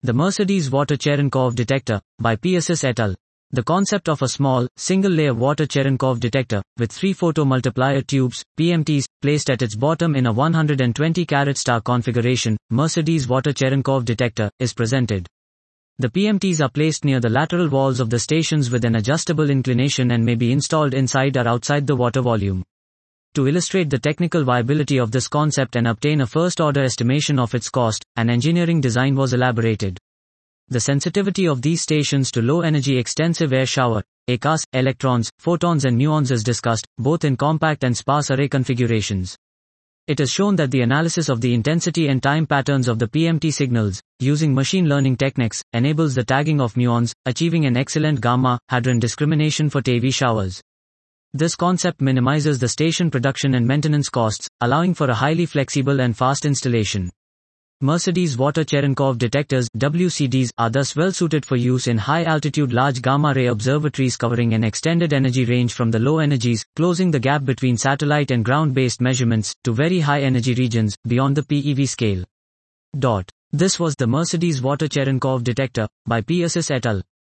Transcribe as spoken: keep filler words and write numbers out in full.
The Mercedes Water Cherenkov Detector, by P S S et al. The concept of a small, single-layer water Cherenkov detector, with three photomultiplier tubes, P M Ts, placed at its bottom in a one hundred twenty carat star configuration, Mercedes Water Cherenkov Detector, is presented. The P M Ts are placed near the lateral walls of the stations with an adjustable inclination and may be installed inside or outside the water volume. To illustrate the technical viability of this concept and obtain a first-order estimation of its cost, an engineering design was elaborated. The sensitivity of these stations to low-energy extensive air shower, A C A S, electrons, photons and muons is discussed, both in compact and sparse array configurations. It is shown that the analysis of the intensity and time patterns of the P M T signals, using machine learning techniques, enables the tagging of muons, achieving an excellent gamma hadron discrimination for T V showers. This concept minimizes the station production and maintenance costs, allowing for a highly flexible and fast installation. Mercedes Water Cherenkov detectors W C Ds are thus well suited for use in high-altitude large gamma-ray observatories covering an extended energy range from the low energies, closing the gap between satellite and ground-based measurements, to very high-energy regions, beyond the P E V scale. Dot. This was the Mercedes Water Cherenkov Detector, by P S S et al.